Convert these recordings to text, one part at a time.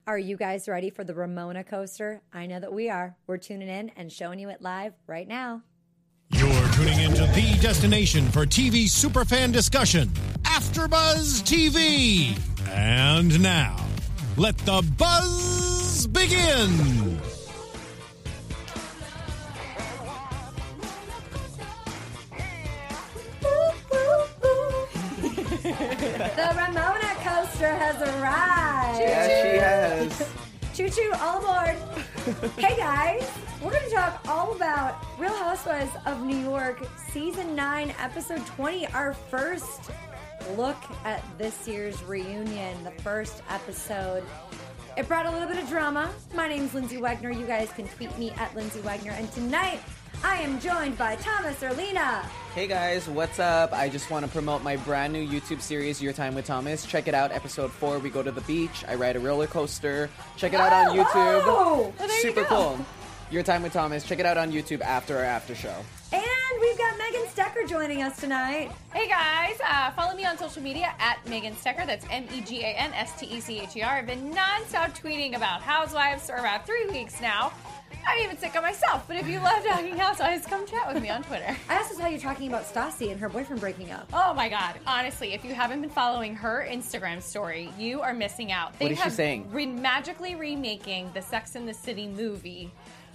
Are you guys ready for the Ramona coaster? I know that we are. We're tuning in and showing you it live right now. You're tuning into the destination for TV superfan discussion, AfterBuzz TV. And now, let the buzz begin. The Ramona coaster has arrived. Yes, she has. Choo-choo, all aboard. Hey guys, we're going to talk all about Real Housewives of New York Season 9, Episode 20, our first look at this year's reunion, the first episode. It brought a little bit of drama. My name's Lindsay Wagner. You guys can tweet me at Lindsay Wagner. And tonight, I am joined by Thomas Erlina. Hey guys, what's up? I just want to promote my brand new YouTube series, Your Time with Thomas. Check it out, episode 4. We go to the beach. I ride a roller coaster. Check it out on YouTube. Oh, well, there Super you go. cool. Your Time with Thomas. Check it out on YouTube after our after show. And we've got Megan Stecker joining us tonight. Hey guys, follow me on social media at Megan Stecker. That's MEGANSTECHER. I've been nonstop tweeting about Housewives for about 3 weeks now. I'm even sick of myself, but if you love talking Housewives, come chat with me on Twitter. I also saw you talking about Stassi and her boyfriend breaking up. Oh my God. Honestly, if you haven't been following her Instagram story, you are missing out. What is she saying? Magically remaking the Sex and the City movie.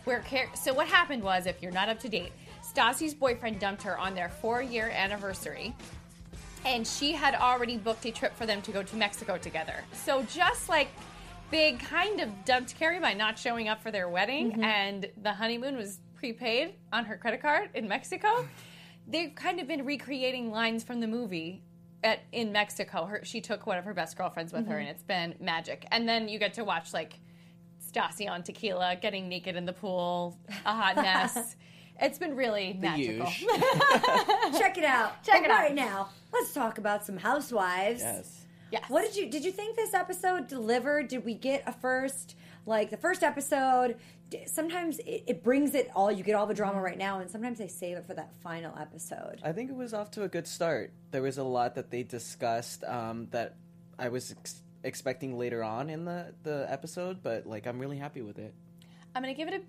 So what happened was, if you're not up to date, Stassi's boyfriend dumped her on their 4-year anniversary. And she had already booked a trip for them to go to Mexico together. So just like Big kind of dumped Carrie by not showing up for their wedding, and the honeymoon was prepaid on her credit card in Mexico. They've kind of been recreating lines from the movie in Mexico. She took one of her best girlfriends with her, and it's been magic. And then you get to watch, like, Stassi on tequila, getting naked in the pool, a hot mess. It's been really magical. Check it out. Check it out. Right now, let's talk about some Housewives. Yes. Yes. What did you think this episode delivered? Did we get the first episode? Sometimes it brings it all. You get all the drama right now, and sometimes they save it for that final episode. I think it was off to a good start. There was a lot that they discussed that I was expecting later on in the episode, but like I'm really happy with it. I'm going to give it a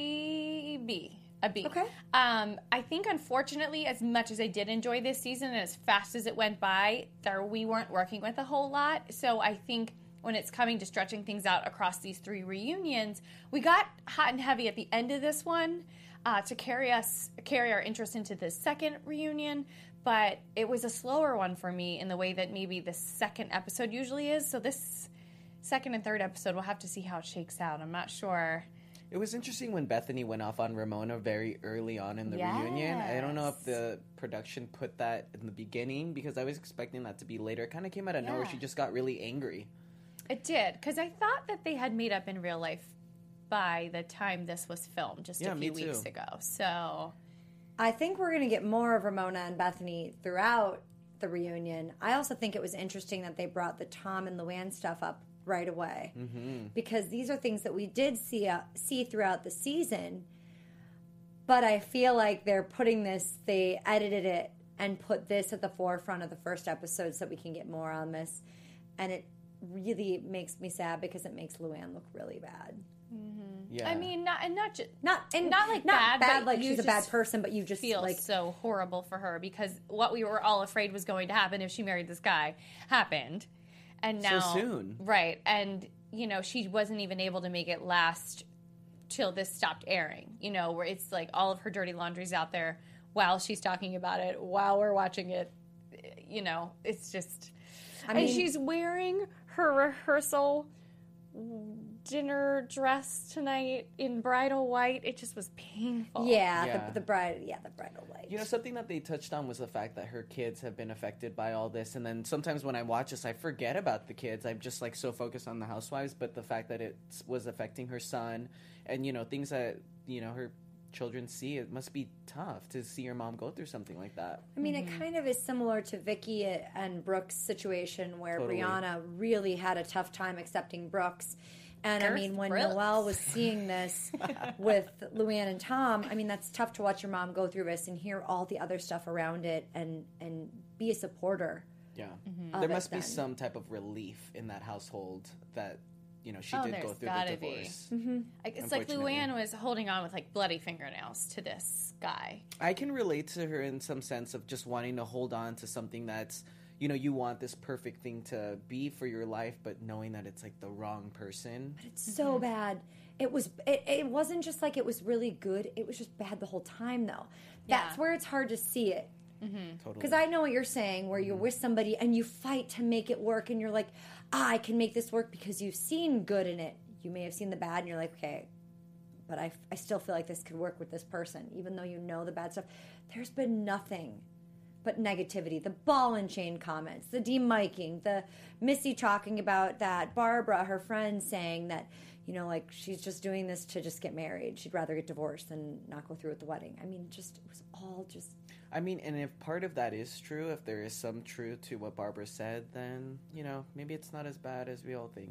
B. A B. Okay. I think, unfortunately, as much as I did enjoy this season and as fast as it went by, we weren't working with a whole lot. So I think when it's coming to stretching things out across these 3 reunions, we got hot and heavy at the end of this one to carry our interest into the second reunion. But it was a slower one for me in the way that maybe the second episode usually is. So this second and third episode, we'll have to see how it shakes out. I'm not sure. It was interesting when Bethany went off on Ramona very early on in the reunion. I don't know if the production put that in the beginning because I was expecting that to be later. It kind of came out of nowhere. She just got really angry. It did, because I thought that they had made up in real life by the time this was filmed just a few weeks ago. So I think we're going to get more of Ramona and Bethany throughout the reunion. I also think it was interesting that they brought the Tom and Luann stuff up right away, because these are things that we did see throughout the season, but I feel like they edited it and put this at the forefront of the first episode so that we can get more on this, and it really makes me sad because it makes Luann look really bad. Yeah. I mean, not bad, but like you she's a bad just person, but you just feel like so horrible for her because what we were all afraid was going to happen if she married this guy happened. And now, so soon. Right. And, she wasn't even able to make it last till this stopped airing, where it's like all of her dirty laundry's out there while she's talking about it, while we're watching it. It's just... and she's wearing her rehearsal dinner dress tonight in bridal white. It just was painful. the bridal white. Something that they touched on was the fact that her kids have been affected by all this, and then sometimes when I watch this, I forget about the kids. I'm just like so focused on the housewives, but the fact that it was affecting her son, and things that her children see, it must be tough to see your mom go through something like that. I mean, it kind of is similar to Vicky and Brooke's situation where Brianna really had a tough time accepting Brooks. And I mean, when Noelle was seeing this with Luann and Tom, I mean, that's tough to watch your mom go through this and hear all the other stuff around it and be a supporter. Yeah. There must be some type of relief in that household that, she did there's go through gotta the be. divorce. It's like Unfortunately. Luann was holding on with like bloody fingernails to this guy. I can relate to her in some sense of just wanting to hold on to something that's, you want this perfect thing to be for your life, but knowing that it's like the wrong person. It's so bad. It was. It wasn't just like it was really good. It was just bad the whole time, though. That's Yeah. where it's hard to see it. Totally. Because I know what you're saying, where you're with somebody and you fight to make it work, and you're like, I can make this work because you've seen good in it. You may have seen the bad, and you're like, okay, but I still feel like this could work with this person, even though you know the bad stuff. There's been nothing but negativity. The ball and chain comments, the demiking, the Missy talking about that, Barbara, her friend, saying that, like she's just doing this to just get married. She'd rather get divorced than not go through with the wedding. I mean, it was all just... I mean, and if part of that is true, if there is some truth to what Barbara said, then, maybe it's not as bad as we all think.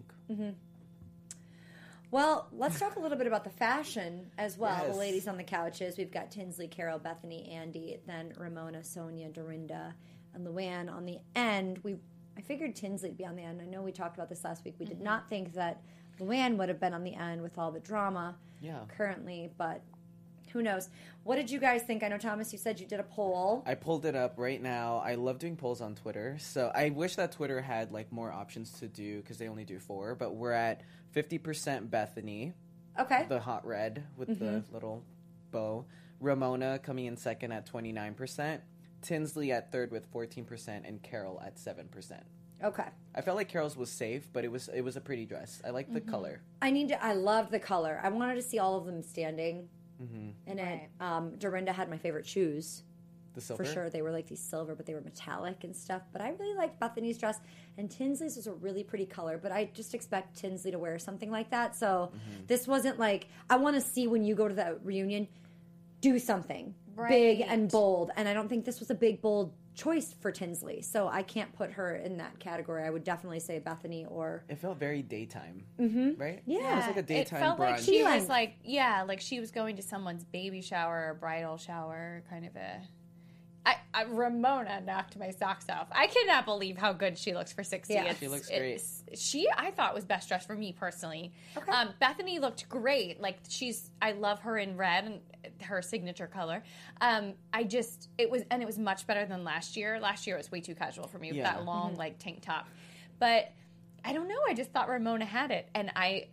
Well, let's talk a little bit about the fashion as well. Yes. The ladies on the couches. We've got Tinsley, Carol, Bethany, Andy, then Ramona, Sonia, Dorinda, and Luann on the end. I figured Tinsley would be on the end. I know we talked about this last week. We did not think that Luann would have been on the end with all the drama currently, but who knows? What did you guys think? I know, Thomas, you said you did a poll. I pulled it up right now. I love doing polls on Twitter. So I wish that Twitter had like more options to do because they only do 4. But we're at 50% Bethany, Okay. the hot red with the little bow. Ramona coming in second at 29%. Tinsley at third with 14%, and Carol at 7%. Okay. I felt like Carol's was safe, but it was a pretty dress. I like the color. I loved the color. I wanted to see all of them standing. And Dorinda had my favorite shoes. The silver? For sure. They were like these silver, but they were metallic and stuff. But I really liked Bethany's dress. And Tinsley's was a really pretty color. But I just expect Tinsley to wear something like that. So this wasn't like, I want to see when you go to the reunion, do something big and bold. And I don't think this was a big, bold choice for Tinsley. So I can't put her in that category. I would definitely say Bethany or... It felt very daytime, right? Yeah. It was like a daytime It felt brunch. like she Feeling. was like she was going to someone's baby shower or bridal shower, kind of a... Ramona knocked my socks off. I cannot believe how good she looks for 60. Yeah. She looks great. I thought was best dressed for me personally. Okay. Bethany looked great. Like I love her in red and her signature color. It was much better than last year. Last year it was way too casual for me with that long like tank top. But I don't know. I just thought Ramona had it, and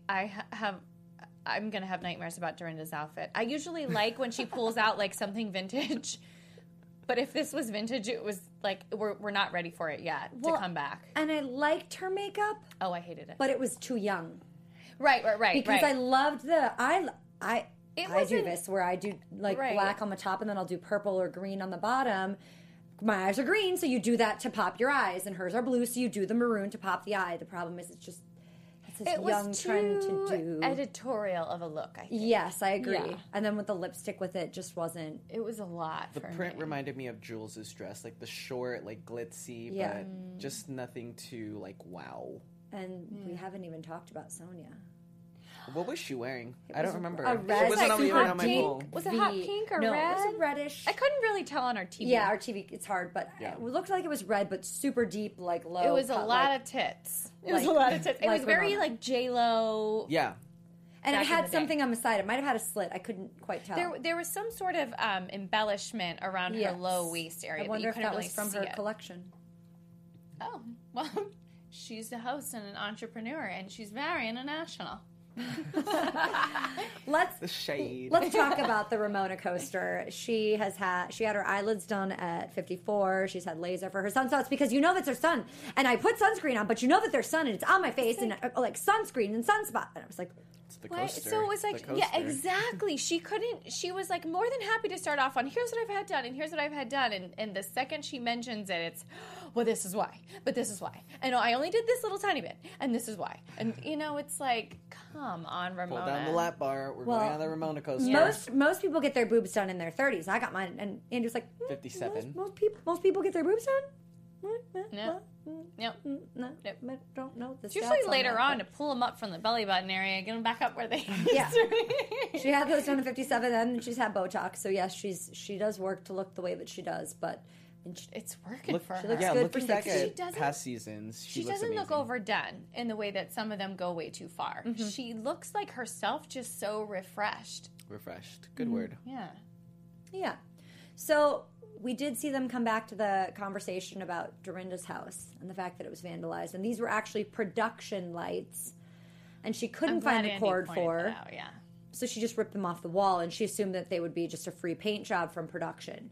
I'm gonna have nightmares about Dorinda's outfit. I usually like when she pulls out like something vintage. But if this was vintage, it was like we're not ready for it yet to come back. And I liked her makeup, Oh, I hated it. but it was too young. Right. Because I loved I do wasn't- this where I do like Right. black on the top and then I'll do purple or green on the bottom. My eyes are green, so you do that to pop your eyes, and hers are blue, so you do the maroon to pop the eye. The problem is it's this It young was trend to too do. editorial of a look, I think. Yes, I agree. Yeah. And then with the lipstick with it, just wasn't. It was a lot The for print me. reminded me of Jules' dress, like the short, like glitzy, Yeah. but just nothing too like wow. And we haven't even talked about Sonia. What was she wearing? I don't remember. a She red- wasn't like even hot on my pink. poll. Was it hot V. pink or no, red? it was a reddish. I couldn't really tell on our TV. Yeah, our TV, it's hard, but Yeah. it looked like it was red, but super deep, like low. It was a cut, lot like- of tits. It was like- a lot of tits. It like was very Ramona. like J-Lo. Yeah. And it back in had the day. something on the side. It might have had a slit. I couldn't quite tell. There was some sort of embellishment around Yes. her low waist area. I wonder but you if couldn't that really was from see her it. collection. Oh, well, she's a host and an entrepreneur, and she's very international. The shade. Let's talk about the Ramona coaster. She had her eyelids done at 54. She's had laser for her son. So it's because you know that's her son. And I put sunscreen on, but you know that their son and it's on my face and like sunscreen and sunspot. And I was like, It's the What? coaster. So it was The like, yeah, coaster. exactly. She was like more than happy to start off on, here's what I've had done, and here's what I've had done. And the second she mentions it, it's, well, this is why, but this is why. And I only did this little tiny bit, and this is why. And, it's like, come on, Ramona. Pull down the lap bar. We're Well, going on the Ramona coaster. most people get their boobs done in their 30s. I got mine, and Andrew's like, 57. Most people get their boobs done? No. Yep. No, I don't know. The It's usually stats on later that, on but- to pull them up from the belly button area, get them back up where they Yeah. used to be. She had those done at 57, and she's had Botox. So yes, she does work to look the way that she does. But And it's working for her. looks Yeah, good looking for back 60. at past seasons, She looks doesn't look amazing. overdone in the way that some of them go way too far. She looks like herself, just so refreshed. Refreshed. Good word. Yeah. Yeah. So we did see them come back to the conversation about Dorinda's house and the fact that it was vandalized. And these were actually production lights. And she couldn't find the cord for. Yeah. So she just ripped them off the wall, and she assumed that they would be just a free paint job from production.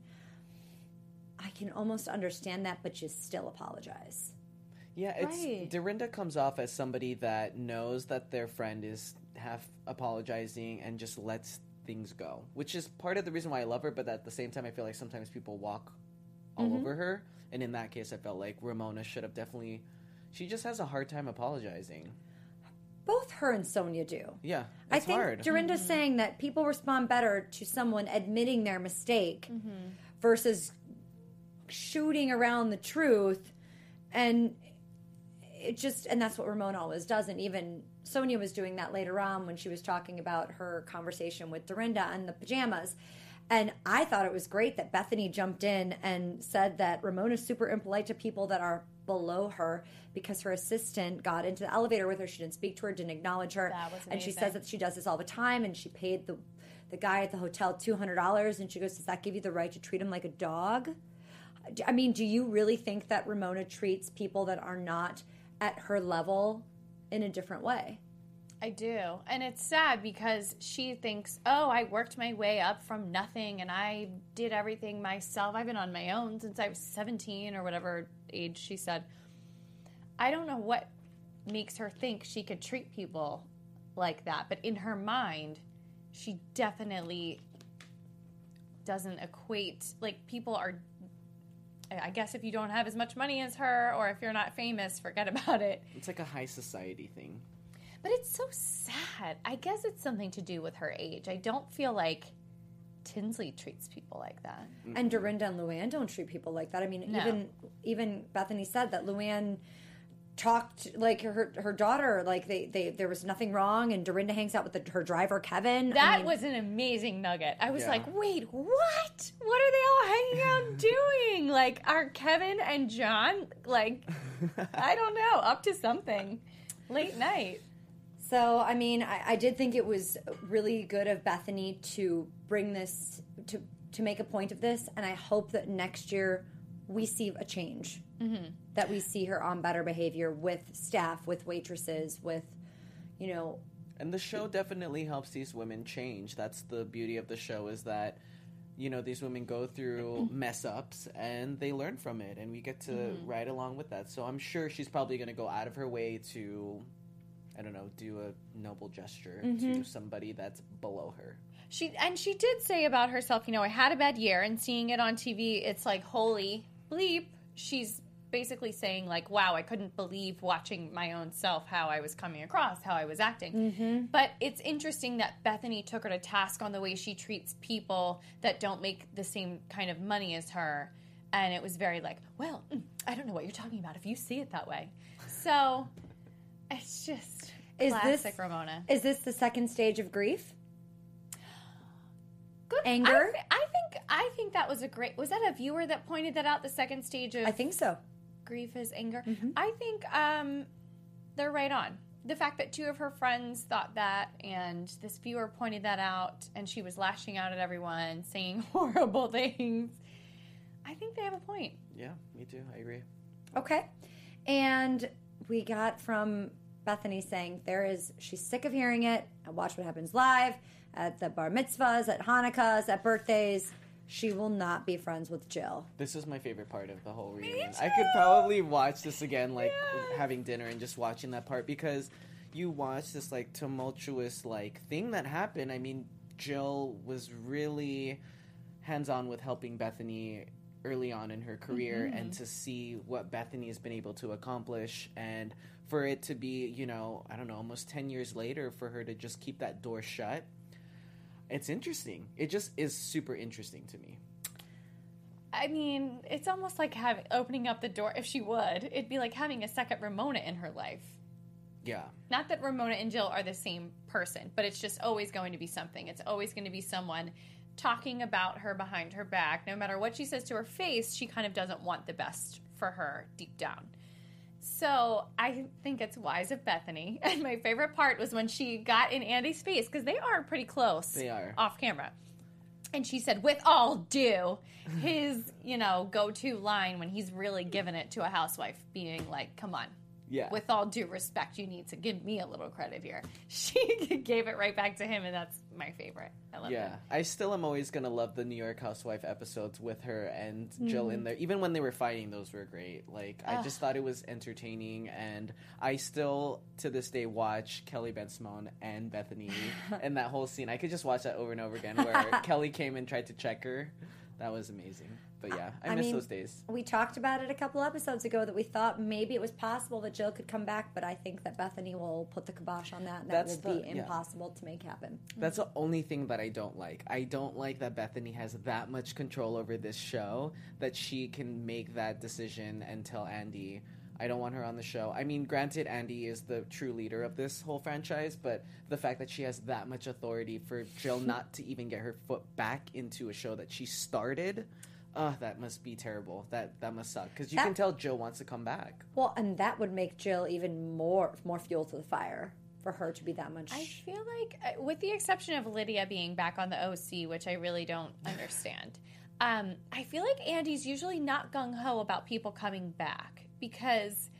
I can almost understand that, but you still apologize. Yeah, it's Right. Dorinda comes off as somebody that knows that their friend is half apologizing and just lets things go, which is part of the reason why I love her. But at the same time, I feel like sometimes people walk all over her, and in that case, I felt like Ramona should have definitely. She just has a hard time apologizing. Both her and Sonia do. Yeah, I it's think hard. Dorinda's saying that people respond better to someone admitting their mistake versus shooting around the truth. And and that's what Ramona always does. And even Sonia was doing that later on when she was talking about her conversation with Dorinda and the pajamas. And I thought it was great that Bethany jumped in and said that Ramona's super impolite to people that are below her because her assistant got into the elevator with her. She didn't speak to her, didn't acknowledge her. That was and she amazing. says that she does this all the time, and she paid the guy at the hotel $200, and she goes, does that give you the right to treat him like a dog? I mean, do you really think that Ramona treats people that are not at her level in a different way? I do. And it's sad because she thinks, oh, I worked my way up from nothing and I did everything myself. I've been on my own since I was 17 or whatever age she said. I don't know what makes her think she could treat people like that. But in her mind, she definitely doesn't equate. Like, people are, I guess if you don't have as much money as her or if you're not famous, forget about it. It's like a high society thing. But it's so sad. I guess it's something to do with her age. I don't feel like Tinsley treats people like that. And Dorinda and Luann don't treat people like that. I mean, No. even Bethany said that Luann talked like her daughter, like there was nothing wrong, and Dorinda hangs out with her driver Kevin. That was an amazing nugget. I was Yeah. like, wait, what? What are they all hanging out doing? Like, are Kevin and John, like, I don't know, up to something late night? So, I mean, I did think it was really good of Bethany to bring this, to make a point of this, and I hope that next year we see a change. Mm-hmm. That we see her on better behavior with staff, with waitresses, with, And the show definitely helps these women change. That's the beauty of the show, is that, these women go through mess ups and they learn from it, and we get to ride along with that. So I'm sure she's probably going to go out of her way to, I don't know, do a noble gesture to somebody that's below her. She did say about herself, I had a bad year, and seeing it on TV, it's like, holy bleep. She's basically saying, like, wow, I couldn't believe watching my own self, how I was coming across, how I was acting. But it's interesting that Bethany took her to task on the way she treats people that don't make the same kind of money as her. And it was very like, well, I don't know what you're talking about if you see it that way. So it's just classic Ramona. Is this the second stage of grief? Good. Anger? I think that was was that a viewer that pointed that out, the second stage of I think so. grief is anger? I think they're right on. The fact that two of her friends thought that, and this viewer pointed that out, and she was lashing out at everyone, saying horrible things. I think they have a point. Yeah, me too. I agree. Okay. And we got from Bethany saying she's sick of hearing it. And Watch What Happens Live, at the bar mitzvahs, at Hanukkahs, at birthdays. She will not be friends with Jill. This is my favorite part of the whole reunion. I could probably watch this again, like having dinner and just watching that part, because you watch this like tumultuous like thing that happened. I mean, Jill was really hands-on with helping Bethany early on in her career, and to see what Bethany has been able to accomplish, and for it to be, I don't know, almost 10 years later, for her to just keep that door shut. It's interesting. It just is super interesting to me. I mean, it's almost like opening up the door. If she would, it'd be like having a second Ramona in her life. Yeah. Not that Ramona and Jill are the same person, but it's just always going to be something. It's always going to be someone talking about her behind her back. No matter what she says to her face, she kind of doesn't want the best for her deep down. So I think it's wise of Bethany. And my favorite part was when she got in Andy's face, because they are pretty close. They are. Off camera. And she said, with all due, his, go-to line when he's really giving it to a housewife, being like, come on. Yeah. With all due respect, you need to give me a little credit here. She gave it right back to him, and that's my favorite. I love it. I still am always going to love the New York Housewife episodes with her and Jill in there. Even when they were fighting, those were great. Like, I just thought it was entertaining, and I still, to this day, watch Kelly Ben Simone and Bethany and that whole scene. I could just watch that over and over again, where Kelly came and tried to check her. That was amazing. But yeah, I miss those days. We talked about it a couple episodes ago that we thought maybe it was possible that Jill could come back, but I think that Bethany will put the kibosh on that, and that will be impossible to make happen. That's the only thing that I don't like. I don't like that Bethany has that much control over this show that she can make that decision and tell Andy, I don't want her on the show. I mean, granted, Andy is the true leader of this whole franchise, but the fact that she has that much authority for Jill not to even get her foot back into a show that she started... that must be terrible. That must suck. Because you can tell Jill wants to come back. Well, and that would make Jill even more fuel to the fire for her to be that much. I feel like, with the exception of Lydia being back on the OC, which I really don't understand, I feel like Andy's usually not gung-ho about people coming back. Because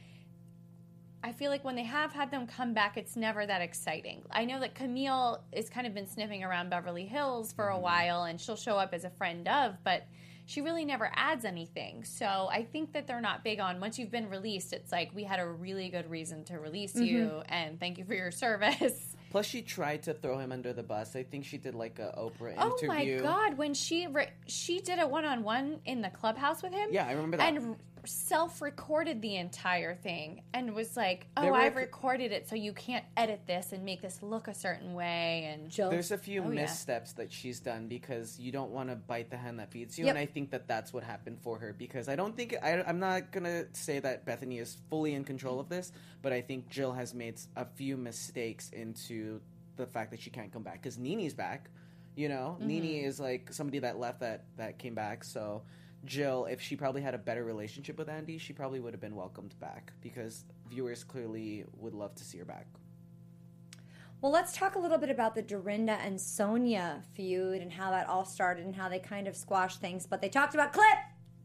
I feel like when they have had them come back, it's never that exciting. I know that Camille has kind of been sniffing around Beverly Hills for a while, and she'll show up as a friend of, but... she really never adds anything. So I think that they're not big on, once you've been released, it's like, we had a really good reason to release you, and thank you for your service. Plus, she tried to throw him under the bus. I think she did like a Oprah interview. Oh my God, when she did a one-on-one in the clubhouse with him. Yeah, I remember that. And self-recorded the entire thing and was like, I've recorded it, so you can't edit this and make this look a certain way. And there's a few missteps that she's done because you don't want to bite the hand that feeds you, and I think that that's what happened for her, because I don't think I'm not gonna say that Bethany is fully in control of this, but I think Jill has made a few mistakes into the fact that she can't come back, because Nene's back, Nene is like somebody that left that came back. So Jill, if she probably had a better relationship with Andy, she probably would have been welcomed back, because viewers clearly would love to see her back. Well, let's talk a little bit about the Dorinda and Sonia feud and how that all started and how they kind of squashed things. But they talked about clip.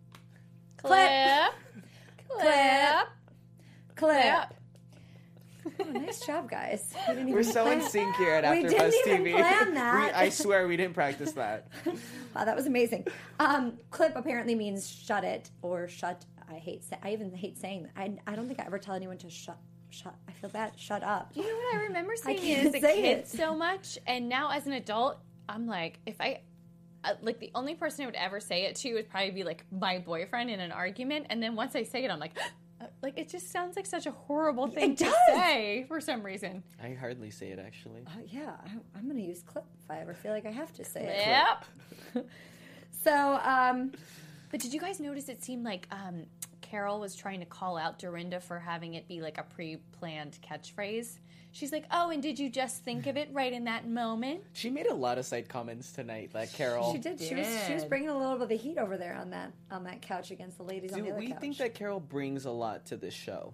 Oh, nice job, guys. We're so in sync here at AfterBuzz TV. We didn't even plan that. I swear we didn't practice that. Wow, that was amazing. Clip apparently means shut it or shut. I even hate saying that. I don't think I ever tell anyone to shut. I feel bad. Shut up. You know what I remember saying as a kid so much, and now as an adult, I'm like, if I. Like, the only person I would ever say it to would probably be, like, my boyfriend in an argument. And then once I say it, I'm like, it just sounds like such a horrible thing to say for some reason. I hardly say it, actually. Yeah, I'm going to use clip if I ever feel like I have to say it. So, but did you guys notice it seemed like Carol was trying to call out Dorinda for having it be, like, a pre-planned catchphrase? She's like, oh, and did you just think of it right in that moment? She made a lot of side comments tonight, that Carol. She did. She was bringing a little bit of the heat over there on that couch against the ladies on the other couch. Do we think that Carol brings a lot to this show?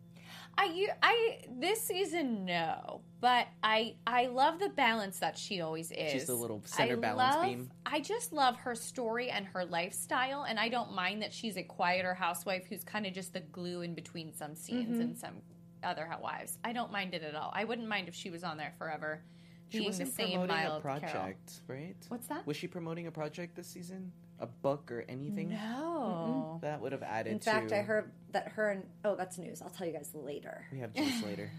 This season, no. But I love the balance that she always is. She's the little center balance beam. I just love her story and her lifestyle, and I don't mind that she's a quieter housewife who's kind of just the glue in between some scenes and some other wives. I don't mind it at all. I wouldn't mind if she was on there forever. She wasn't promoting a project, right? What's that? Was she promoting a project this season? A book or anything? No. Mm-mm. That would have added to... In fact, I heard that her and... Oh, that's news. I'll tell you guys later. We have juice later.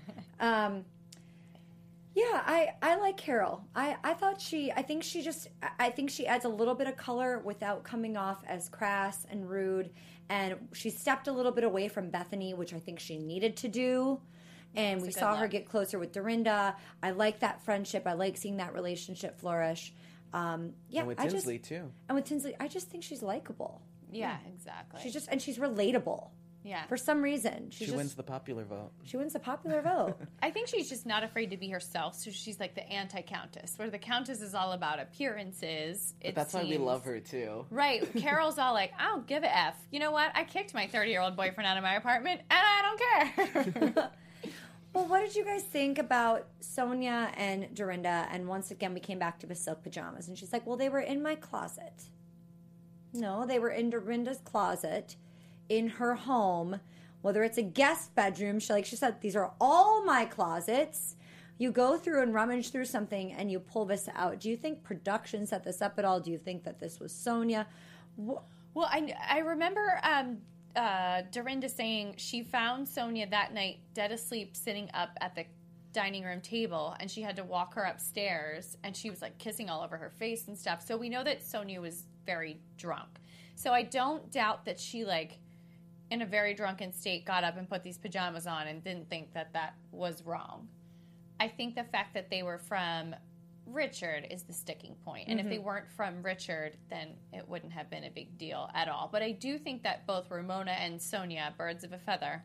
Yeah, I like Carol. I think she adds a little bit of color without coming off as crass and rude. And she stepped a little bit away from Bethany, which I think she needed to do. And we saw her get closer with Dorinda. I like that friendship. I like seeing that relationship flourish. And with Tinsley, too. And with Tinsley, I just think she's likable. Yeah, exactly. She's relatable. Yeah. For some reason. She wins the popular vote. She wins the popular vote. I think she's just not afraid to be herself, so she's like the anti-countess, where the countess is all about appearances. But that's why we love her, too. Right. Carol's all like, I don't give a F. You know what? I kicked my 30-year-old boyfriend out of my apartment, and I don't care. Well, what did you guys think about Sonia and Dorinda? And once again, we came back to the silk pajamas. And she's like, well, they were in my closet. No, they were in Dorinda's closet in her home. Whether it's a guest bedroom, she said, these are all my closets. You go through and rummage through something and you pull this out. Do you think production set this up at all? Do you think that this was Sonia? Well, I remember Dorinda saying she found Sonia that night dead asleep sitting up at the dining room table, and she had to walk her upstairs, and she was like kissing all over her face and stuff. So we know that Sonia was very drunk. So I don't doubt that she in a very drunken state got up and put these pajamas on and didn't think that that was wrong. I think the fact that they were from Richard is the sticking point. And if they weren't from Richard, then it wouldn't have been a big deal at all. But I do think that both Ramona and Sonia, birds of a feather,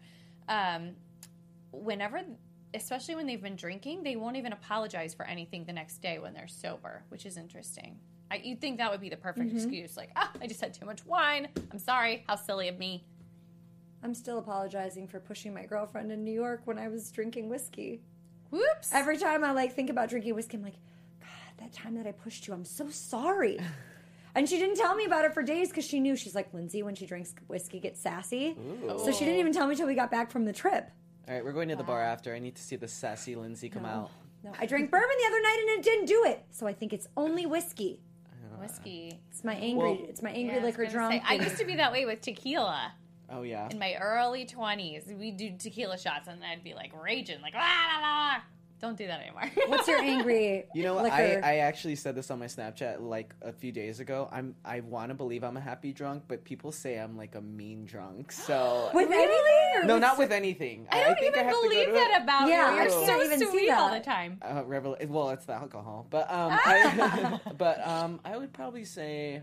whenever, especially when they've been drinking, they won't even apologize for anything the next day when they're sober, which is interesting. You'd think that would be the perfect excuse. I just had too much wine. I'm sorry. How silly of me. I'm still apologizing for pushing my girlfriend in New York when I was drinking whiskey. Whoops. Every time I think about drinking whiskey, I'm like, God, that time that I pushed you, I'm so sorry. And she didn't tell me about it for days because she knew. She's like, Lindsay, when she drinks whiskey, gets sassy. Ooh. So she didn't even tell me till we got back from the trip. All right, we're going to the bar after. I need to see the sassy Lindsay come out. No, I drank bourbon the other night and it didn't do it. So I think it's only whiskey. Whiskey. It's my angry, liquor drunk. I used to be that way with tequila. Oh, yeah. In my early 20s, we'd do tequila shots, and I'd be raging, la, la, la. Don't do that anymore. What's your angry liquor? I actually said this on my Snapchat a few days ago. I want to believe I'm a happy drunk, but people say I'm a mean drunk. So with anything? No, not with anything. I don't even believe that about you. You're so sweet all the time. Well, it's the alcohol, but I would probably say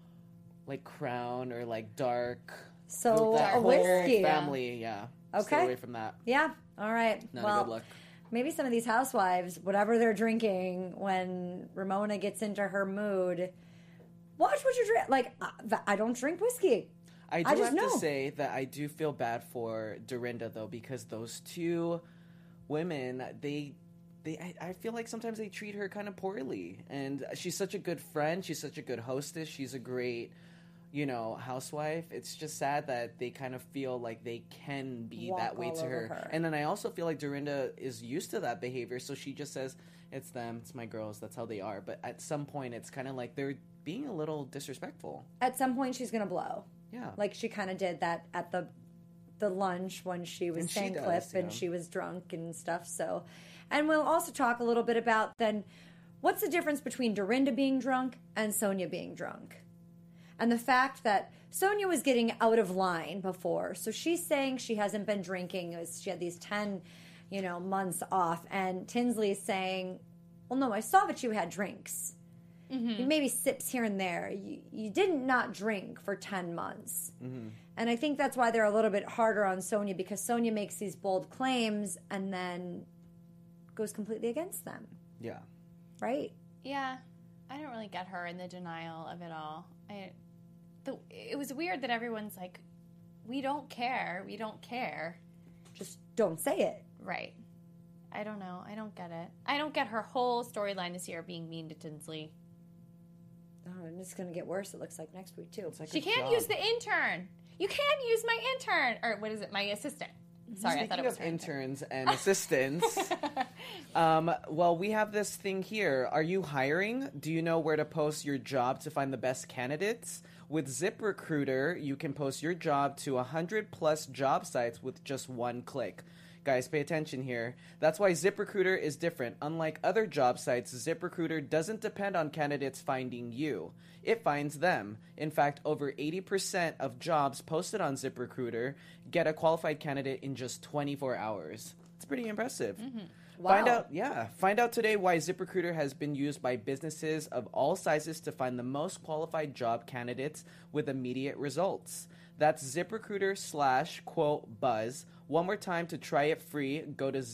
Crown or dark. So that a whiskey family, yeah. Okay. Stay away from that. Yeah. All right. Not a good look. Maybe some of these housewives, whatever they're drinking, when Ramona gets into her mood, watch what you drink. I don't drink whiskey. I do have to say that I do feel bad for Dorinda, though, because those two women, I feel like sometimes they treat her kind of poorly. And she's such a good friend. She's such a good hostess. She's a great, housewife. It's just sad that they kind of feel like they can be that way to her. And then I also feel like Dorinda is used to that behavior, so she just says, it's them, it's my girls, that's how they are. But at some point, it's kind of like they're being a little disrespectful. At some point, she's going to blow. Yeah. Like she kind of did that at the lunch when she was saying clip and she was drunk and stuff. So, and we'll also talk a little bit about then what's the difference between Dorinda being drunk and Sonia being drunk. And the fact that Sonia was getting out of line before. So she's saying she hasn't been drinking. She had these 10, months off. And Tinsley is saying, well, no, I saw that you had drinks. Mm-hmm. Maybe sips here and there. You didn't not drink for 10 months. Mm-hmm. And I think that's why they're a little bit harder on Sonia, because Sonia makes these bold claims and then goes completely against them. Yeah. Right? Yeah. I don't really get her in the denial of it all. It was weird that everyone's like, we don't care. We don't care. Just don't say it. Right. I don't know. I don't get it. I don't get her whole storyline this year being mean to Tinsley. Oh, and it's going to get worse, it looks like, next week, too. She can't use the intern. You can't use my intern. Or what is it? My assistant. Sorry, I thought it was her interns and assistants. Well, we have this thing here. Are you hiring? Do you know where to post your job to find the best candidates? With ZipRecruiter, you can post your job to 100-plus job sites with just one click. Guys, pay attention here. That's why ZipRecruiter is different. Unlike other job sites, ZipRecruiter doesn't depend on candidates finding you. It finds them. In fact, over 80% of jobs posted on ZipRecruiter get a qualified candidate in just 24 hours. It's pretty impressive. Mm-hmm. Wow. Find out today why ZipRecruiter has been used by businesses of all sizes to find the most qualified job candidates with immediate results. That's ZipRecruiter/buzz. One more time to try it free. Go to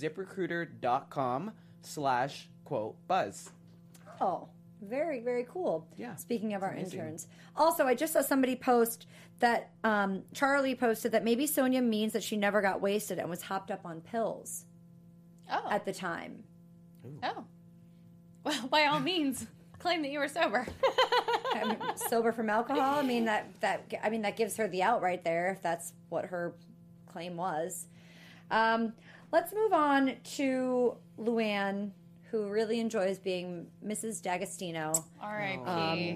ZipRecruiter.com/buzz. Oh, very, very cool. Yeah, Speaking of our amazing. interns. Also, I just saw somebody post that Charlie posted that maybe Sonia means that she never got wasted and was hopped up on pills Oh. at the time. Oh. Well, by all means, claim that you were sober. I mean, sober from alcohol. I mean that gives her the out right there if that's what her claim was. Let's move on to Luann, who really enjoys being Mrs. D'Agostino. R.I.P.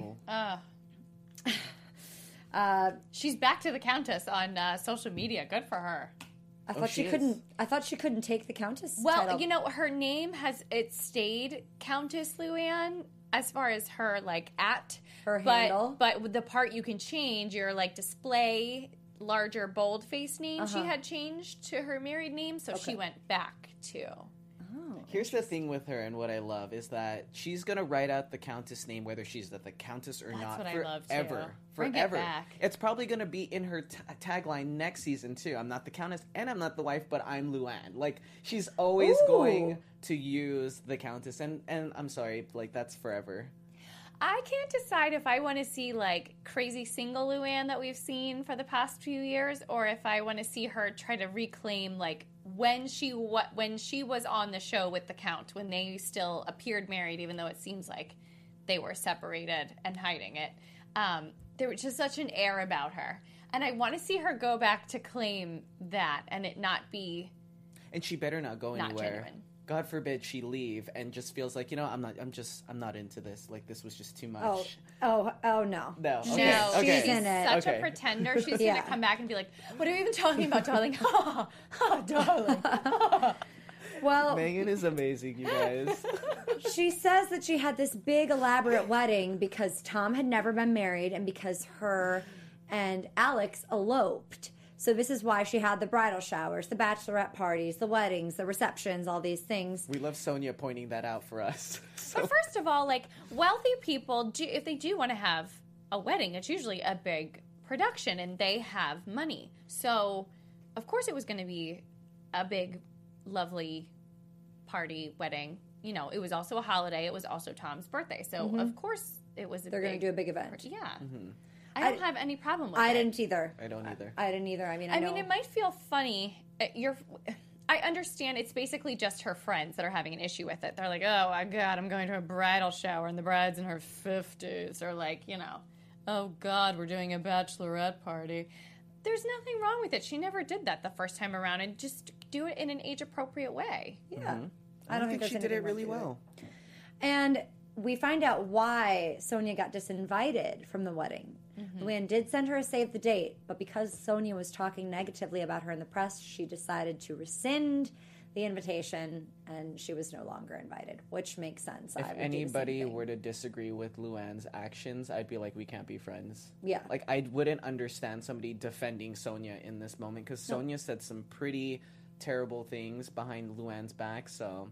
She's back to the Countess on social media. Good for her. I thought she she couldn't. is. I thought she couldn't take the Countess Well, title. you know, her name stayed Countess Luann as far as her Her handle. But with the part you can change, your display larger bold face name, she had changed to her married name, so she went back to. Here's the thing with her, and what I love is that she's gonna write out the Countess name, whether she's the Countess or That's not, what I forever. love, too. Bring it Forever. back. It's probably gonna be in her tagline next season too. I'm not the Countess, and I'm not the wife, but I'm Luann. Like she's always Ooh. going to use the Countess, and I'm sorry, that's forever. I can't decide if I want to see crazy single Luann that we've seen for the past few years, or if I want to see her try to reclaim when she was on the show with the Count, when they still appeared married, even though it seems like they were separated and hiding it. There was just such an air about her, and I want to see her go back to claim that, and it not be. And she better not go Not anywhere. genuine. God forbid she leave and just feels like, I'm not into this. Like this was just too much. Oh no. No. She's, Okay. No, okay. she's in it. Such Okay. a pretender. She's Yeah. going to come back and be like, "What are you even talking about, darling?" Darling. Well, Megan is amazing, you guys. she says that she had this big elaborate wedding because Tom had never been married and because her and Alex eloped. So this is why she had the bridal showers, the bachelorette parties, the weddings, the receptions, all these things. We love Sonia pointing that out for us. But first of all, wealthy people, if they do want to have a wedding, it's usually a big production and they have money. So, of course, it was going to be a big, lovely party wedding. You know, it was also a holiday. It was also Tom's birthday. So, of course, it was They're going to do a big event. Yeah. I don't have any problem with it. I didn't either. I don't either. I didn't either. I mean, I mean, it might feel funny. I understand it's basically just her friends that are having an issue with it. They're like, "Oh my God, I'm going to a bridal shower and the bride's in her 50s." Or "Oh God, we're doing a bachelorette party." There's nothing wrong with it. She never did that the first time around, and just do it in an age-appropriate way. Yeah. I don't think there's she did anything it really wrong with well. And we find out why Sonia got disinvited from the wedding. Luann did send her a save the date, but because Sonia was talking negatively about her in the press, she decided to rescind the invitation, and she was no longer invited, which makes sense. If I would do the same anybody thing. were to disagree with Luann's actions, I'd be like, we can't be friends. Yeah. I wouldn't understand somebody defending Sonia in this moment because Sonia said some pretty terrible things behind Luann's back, so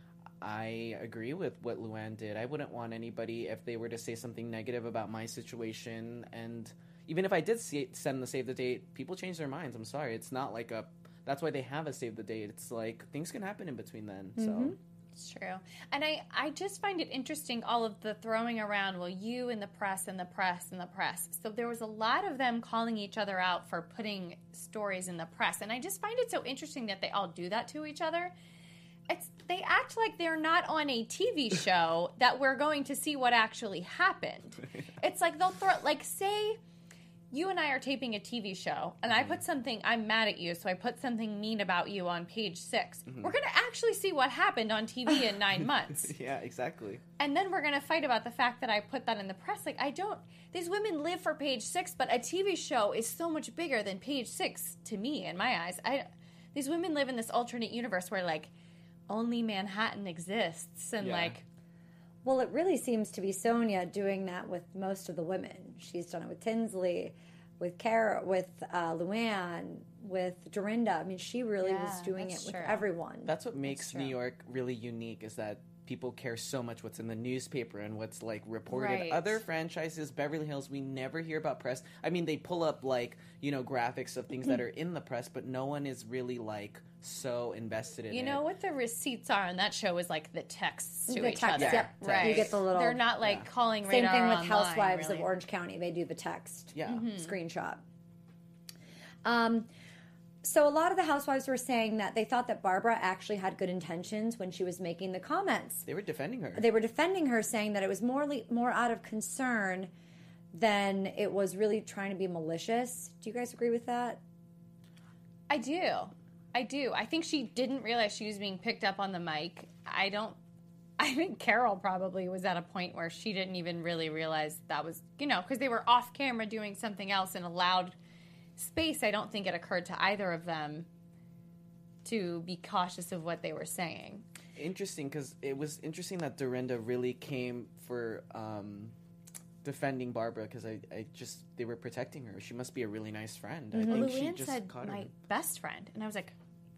I agree with what Luann did. I wouldn't want anybody, if they were to say something negative about my situation, and even if I did send the save the date, people change their minds. I'm sorry. It's not like that's why they have a save the date. It's like things can happen in between then. So It's true. And I just find it interesting, all of the throwing around, well, you and the press and the press and the press. So there was a lot of them calling each other out for putting stories in the press. And I just find it so interesting that they all do that to each other. They act like they're not on a TV show that we're going to see what actually happened. It's like they'll throw, say you and I are taping a TV show, and I put something, I'm mad at you, so I put something mean about you on page 6. We're going to actually see what happened on TV in 9 months. yeah, exactly. And then we're going to fight about the fact that I put that in the press. These women live for page 6, but a TV show is so much bigger than page 6 to me, in my eyes. These women live in this alternate universe where, only Manhattan exists, and Yeah. Well, it really seems to be Sonia doing that with most of the women. She's done it with Tinsley, with Cara, with Luann, with Dorinda. I mean, she really was doing it that's with true. everyone. That's what makes true. New York really unique is that people care so much what's in the newspaper and what's like reported. Right. Other franchises, Beverly Hills, we never hear about press. I mean, they pull up like, you know, graphics of things that are in the press, but no one is really like so invested in it. You know what the receipts are on that show is like the texts to The each text, other. yep. Right. You get the little- They're not like calling Same radar thing with online, Housewives really. of Orange County. They do the text. Yeah. Screenshot. So a lot of the housewives were saying that they thought that Barbara actually had good intentions when she was making the comments. They were defending her. They were defending her, saying that it was more out of concern than it was really trying to be malicious. Do you guys agree with that? I do. I think she didn't realize she was being picked up on the mic. I think Carol probably was at a point where she didn't even really realize that was, you know, because they were off camera doing something else in a loud space. I don't think it occurred to either of them to be cautious of what they were saying. Interesting, because it was interesting that Dorinda really came for defending Barbara, because they were protecting her. She must be a really nice friend. I think she Luann just said caught her. my best friend, and I was like,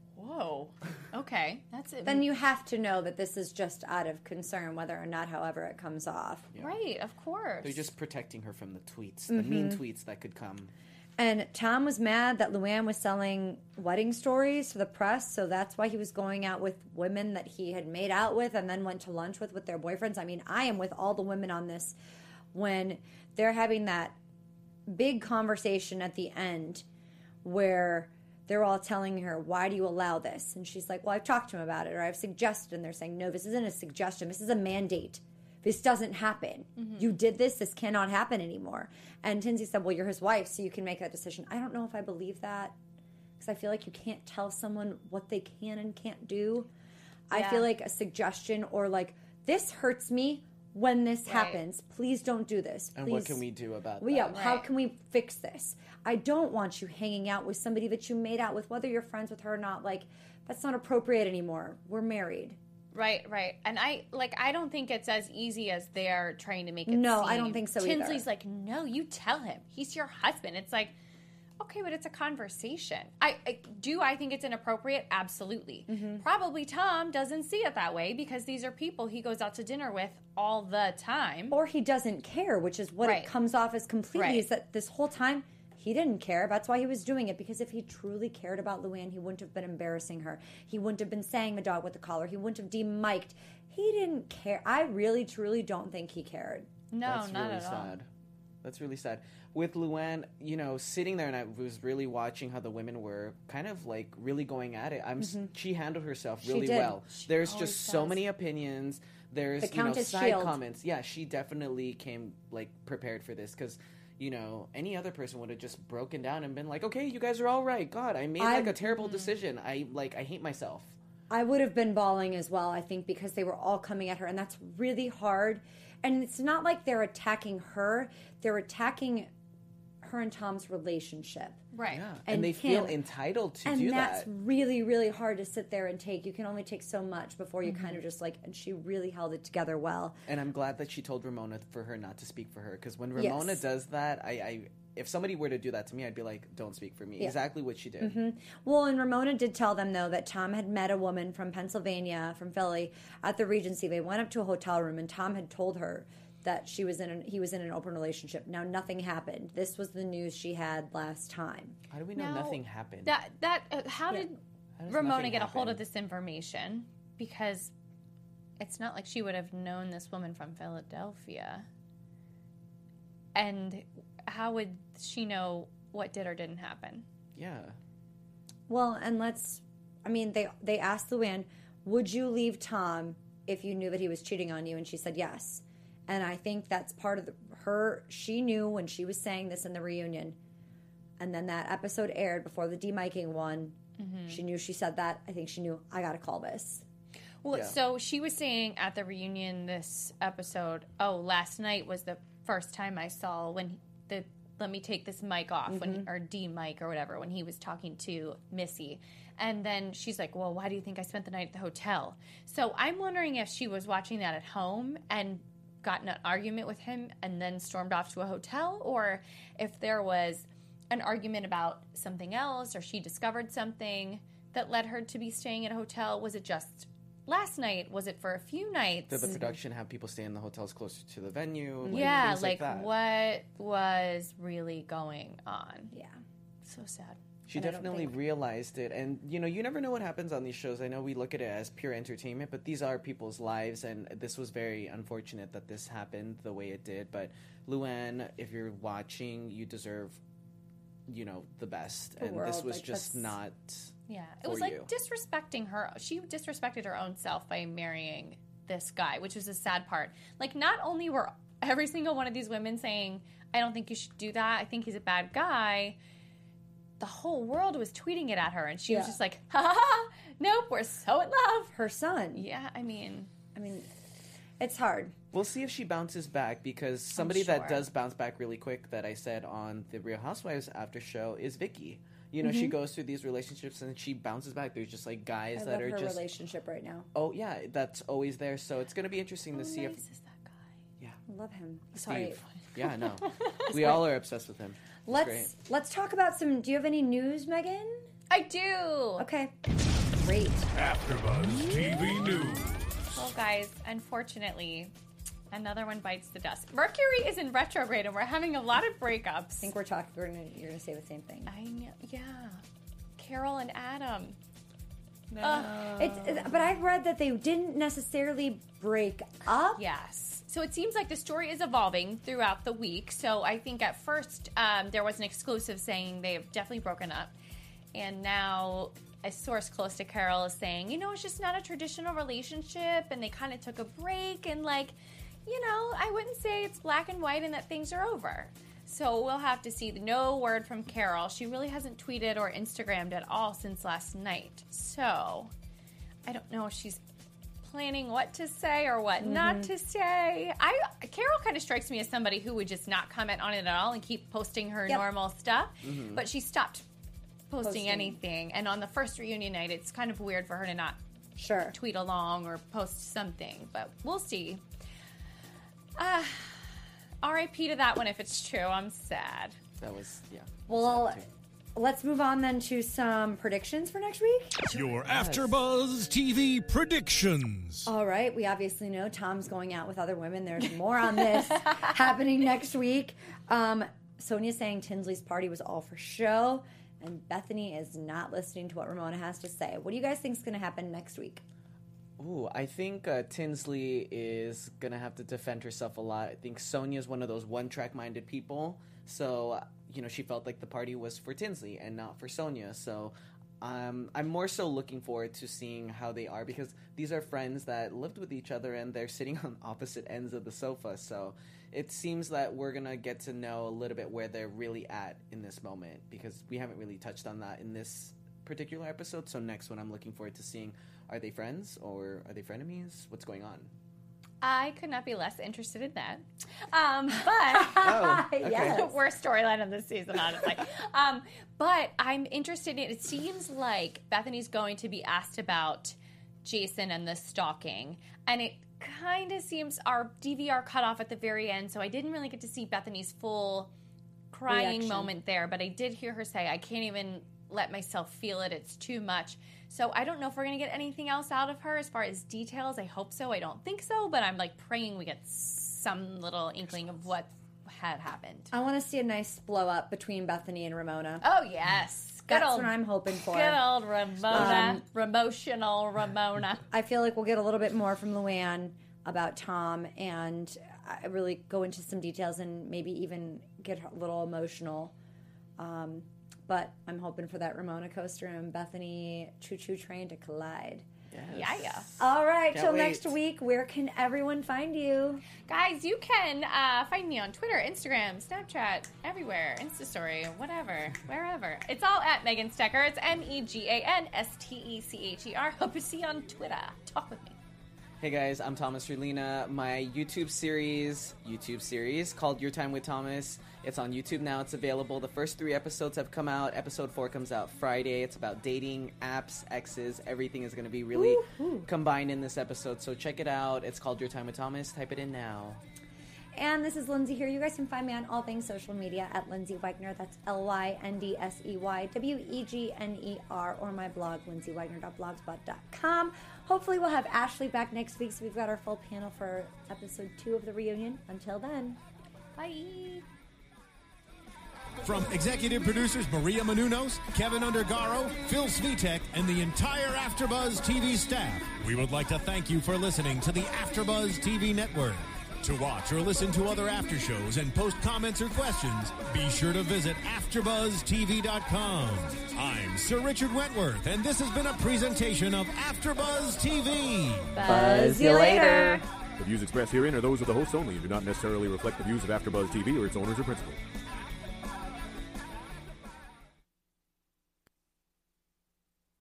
whoa, okay, that's it. Then you have to know that this is just out of concern, whether or not, however it comes off. Right, of course. They're just protecting her from the tweets, the mean tweets that could come. And Tom was mad that Luann was selling wedding stories to the press, so that's why he was going out with women that he had made out with and then went to lunch with their boyfriends. I mean, I am with all the women on this when they're having that big conversation at the end where they're all telling her, why do you allow this? And she's like, well, I've talked to him about it, or I've suggested. And they're saying, no, this isn't a suggestion. This is a mandate. This doesn't happen. You did this. This cannot happen anymore. And Tinsey said, well, you're his wife, so you can make that decision. I don't know if I believe that, because I feel like you can't tell someone what they can and can't do. I Yeah. feel like a suggestion or like, this hurts me when this happens. Please don't do this. And Please. what can we do about that? Yeah, how Right. can we fix this? I don't want you hanging out with somebody that you made out with, whether you're friends with her or not. Like, that's not appropriate anymore. We're married. Right. And I don't think it's as easy as they're trying to make it No, seem. I don't think so either. Tinsley's like, no, you tell him. He's your husband. It's like, okay, but it's a conversation. I think it's inappropriate? Absolutely. Mm-hmm. Probably Tom doesn't see it that way because these are people he goes out to dinner with all the time. Or he doesn't care, which is what Right. it comes off as completely, Right. is that this whole time he didn't care. That's why he was doing it, because if he truly cared about Luann, he wouldn't have been embarrassing her. He wouldn't have been saying the dog with the collar. He wouldn't have demiked. He didn't care. I really, truly don't think he cared. No, That's not really at all. sad. That's really sad. With Luann, you know, sitting there, and I was really watching how the women were kind of like really going at it. She handled herself really did. well. There's always just so does. many opinions. There's The Countess side Shield. comments. Yeah, she definitely came like prepared for this, because you know, any other person would have just broken down and been like, "Okay, you guys are all right. God, I made like a terrible decision. I hate myself." I would have been bawling as well, I think, because they were all coming at her, and that's really hard. And it's not like they're attacking her. They're attacking her and Tom's relationship. Right. Yeah, And and they feel him. entitled to And do that's that. really, really hard to sit there and take. You can only take so much before you Mm-hmm. kind of just like, and she really held it together well. And I'm glad that she told Ramona for her not to speak for her, because when Ramona Yes. does that, I if somebody were to do that to me, I'd be like, "Don't speak for me." Yeah. Exactly what she did. Well, and Ramona did tell them, though, that Tom had met a woman from Pennsylvania, from Philly, at the Regency. They went up to a hotel room, and Tom had told her that he was in an open relationship. Now, nothing happened. This was the news she had last time. How do we know Now, nothing happened? How did does Ramona nothing get a hold happen? of this information? Because it's not like she would have known this woman from Philadelphia. And how would she know what did or didn't happen? Yeah. Well, and they asked Luann, would you leave Tom if you knew that he was cheating on you? And she said yes. And I think that's part of she knew when she was saying this in the reunion. And then that episode aired before the demiking one. She knew she said that. I think she knew, I got to call this. Well, Yeah. so she was saying at the reunion this episode, last night was the first time I saw when let me take this mic off, or D-mic or whatever, when he was talking to Missy. And then she's like, well, why do you think I spent the night at the hotel? So I'm wondering if she was watching that at home and got in an argument with him and then stormed off to a hotel, or if there was an argument about something else, or she discovered something that led her to be staying at a hotel. Was it just last night? Was it for a few nights? Did the production have people stay in the hotels closer to the venue? Yeah, things like that. What was really going on? Yeah. So sad. She And I don't definitely think- realized it. And, you never know what happens on these shows. I know we look at it as pure entertainment, but these are people's lives. And this was very unfortunate that this happened the way it did. But, Luann, if you're watching, you deserve, the best. The And world, this was like, just that's- not... Yeah, it for was like you. disrespecting her. She disrespected her own self by marrying this guy, which was the sad part. Like, not only were every single one of these women saying, I don't think you should do that, I think he's a bad guy, the whole world was tweeting it at her, and she was Yeah. just like, ha ha ha, nope, we're so in love. Her son. Yeah, I mean, It's hard. We'll see if she bounces back, because somebody that sure. does bounce back really quick that I said on the Real Housewives after show is Vicky. She goes through these relationships and she bounces back. There's just like guys I that love are her just relationship right now. oh yeah, that's always there. So it's gonna be interesting to see nice if is that guy? I love him. Steve. Sorry. Yeah, no, we all are obsessed with him. He's great. Let's talk about some. Do you have any news, Megan? I do. Okay. Great. AfterBuzz TV News. Well, guys, unfortunately, another one bites the dust. Mercury is in retrograde, and we're having a lot of breakups. I think you're gonna say the same thing. I know, yeah. Carol and Adam. But I've read that they didn't necessarily break up. Yes. So it seems like the story is evolving throughout the week. So I think at first there was an exclusive saying they have definitely broken up. And now a source close to Carol is saying, it's just not a traditional relationship. And they kind of took a break. And I wouldn't say it's black and white and that things are over. So we'll have to see. No word from Carol. She really hasn't tweeted or Instagrammed at all since last night. So I don't know if she's planning what to say or what not to say. Carol kind of strikes me as somebody who would just not comment on it at all and keep posting her normal stuff. But she stopped posting anything. And on the first reunion night, it's kind of weird for her to not tweet along or post something. But we'll see. R.I.P. to that one if it's true. I'm sad. That was Well, sad too. let's move on then to some predictions for next week. Your AfterBuzz TV predictions. All right, we obviously know Tom's going out with other women. There's more on this happening next week. Sonia's saying Tinsley's party was all for show, and Bethany is not listening to what Ramona has to say. What do you guys think is going to happen next week? Ooh, I think Tinsley is going to have to defend herself a lot. I think Sonia's one of those one-track minded people. So, she felt like the party was for Tinsley and not for Sonia. So, I'm more so looking forward to seeing how they are, because these are friends that lived with each other and they're sitting on opposite ends of the sofa. So, it seems that we're going to get to know a little bit where they're really at in this moment, because we haven't really touched on that in this particular episode. So, next one I'm looking forward to seeing, are they friends or are they frenemies? What's going on? I could not be less interested in that. But Oh, okay. Yes. worst storyline of the season, honestly. But I'm interested in, it seems like Bethany's going to be asked about Jason and the stalking. And it kind of seems our DVR cut off at the very end, so I didn't really get to see Bethany's full crying Reaction. moment there. But I did hear her say, I can't even let myself feel it. It's too much. So I don't know if we're going to get anything else out of her as far as details. I hope so. I don't think so, but I'm praying we get some little inkling of what had happened. I want to see a nice blow up between Bethany and Ramona. Oh, yes. Good That's old, what I'm hoping for. good old Ramona. Emotional Ramona. I feel like we'll get a little bit more from Luann about Tom, and I really go into some details and maybe even get a little emotional. But I'm hoping for that Ramona coaster and Bethany choo-choo train to collide. Yes. Yeah. All right, Can't till wait. next week, where can everyone find you? Guys, you can find me on Twitter, Instagram, Snapchat, everywhere, Instastory, whatever, wherever. It's all at Megan Stecher. It's MEGANSTECHER. Hope to see you on Twitter. Talk with me. Hey guys, I'm Thomas Relina. My YouTube series called Your Time with Thomas. It's on YouTube now. It's available. The first 3 episodes have come out. Episode 4 comes out Friday. It's about dating, apps, exes. Everything is going to be really combined in this episode. So check it out. It's called Your Time with Thomas. Type it in now. And this is Lindsay here. You guys can find me on all things social media at Lindsay Wegner. That's LYNDSEYWEGNER, or my blog, lindsaywegner.blogspot.com. Hopefully we'll have Ashley back next week, so we've got our full panel for episode 2 of the reunion. Until then, bye. From executive producers Maria Menounos, Kevin Undergaro, Phil Svitek, and the entire AfterBuzz TV staff, we would like to thank you for listening to the AfterBuzz TV network. To watch or listen to other after shows and post comments or questions, be sure to visit AfterBuzzTV.com. I'm Sir Richard Wentworth, and this has been a presentation of AfterBuzz TV. Buzz you later. The views expressed herein are those of the hosts only and do not necessarily reflect the views of AfterBuzz TV or its owners or principals.